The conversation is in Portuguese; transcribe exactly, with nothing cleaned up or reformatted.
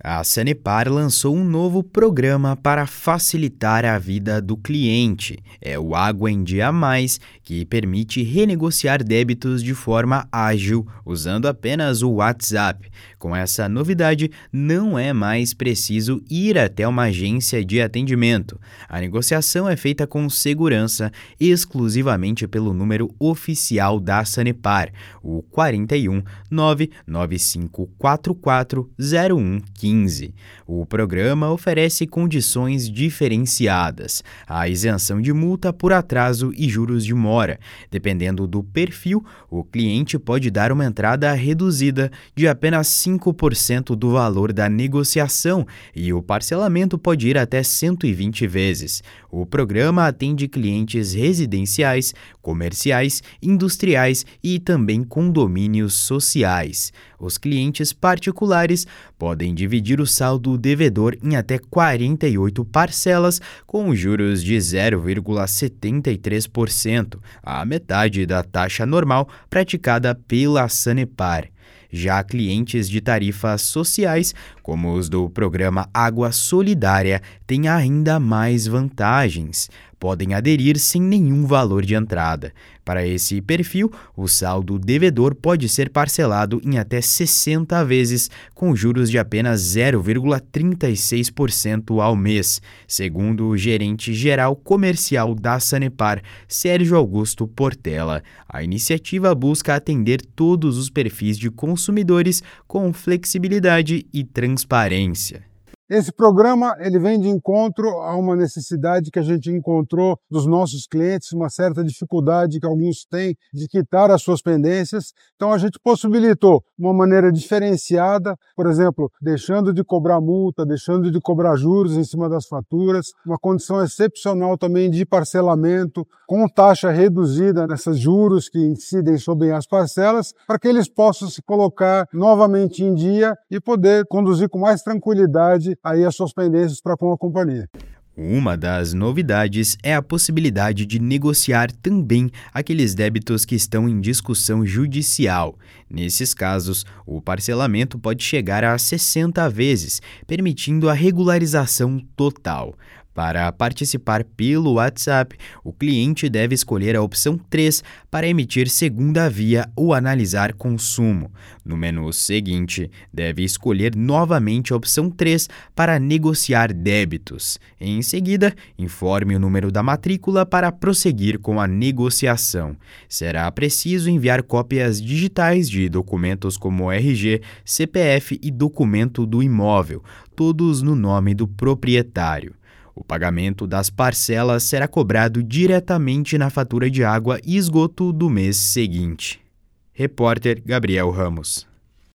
A Sanepar lançou um novo programa para facilitar a vida do cliente. É o Água em Dia Mais, que permite renegociar débitos de forma ágil, usando apenas o WhatsApp. Com essa novidade, não é mais preciso ir até uma agência de atendimento. A negociação é feita com segurança, exclusivamente pelo número oficial da Sanepar, o quatro um nove nove cinco quatro quatro zero um um cinco. O programa oferece condições diferenciadas, a isenção de multa por atraso e juros de mora. Dependendo do perfil, o cliente pode dar uma entrada reduzida de apenas cinco por cento do valor da negociação e o parcelamento pode ir até cento e vinte vezes. O programa atende clientes residenciais, comerciais, industriais e também condomínios sociais. Os clientes particulares podem dividir o saldo devedor em até quarenta e oito parcelas com juros de zero vírgula setenta e três por cento, a metade da taxa normal praticada pela Sanepar. Já clientes de tarifas sociais, como os do programa Água Solidária, têm ainda mais vantagens. Podem aderir sem nenhum valor de entrada. Para esse perfil, o saldo devedor pode ser parcelado em até sessenta vezes, com juros de apenas zero vírgula trinta e seis por cento ao mês, segundo o gerente-geral comercial da Sanepar, Sérgio Augusto Portela. A iniciativa busca atender todos os perfis de consumidores com flexibilidade e transparência. Esse programa ele vem de encontro a uma necessidade que a gente encontrou dos nossos clientes, uma certa dificuldade que alguns têm de quitar as suas pendências. Então a gente possibilitou uma maneira diferenciada, por exemplo, deixando de cobrar multa, deixando de cobrar juros em cima das faturas, uma condição excepcional também de parcelamento, com taxa reduzida nessas juros que incidem sobre as parcelas, para que eles possam se colocar novamente em dia e poder conduzir com mais tranquilidade aí as suas pendências para com a companhia. Uma das novidades é a possibilidade de negociar também aqueles débitos que estão em discussão judicial. Nesses casos, o parcelamento pode chegar a sessenta vezes, permitindo a regularização total. Para participar pelo WhatsApp, o cliente deve escolher a opção três para emitir segunda via ou analisar consumo. No menu seguinte, deve escolher novamente a opção três para negociar débitos. Em seguida, informe o número da matrícula para prosseguir com a negociação. Será preciso enviar cópias digitais de documentos como R G, C P F e documento do imóvel, todos no nome do proprietário. O pagamento das parcelas será cobrado diretamente na fatura de água e esgoto do mês seguinte. Repórter Gabriel Ramos.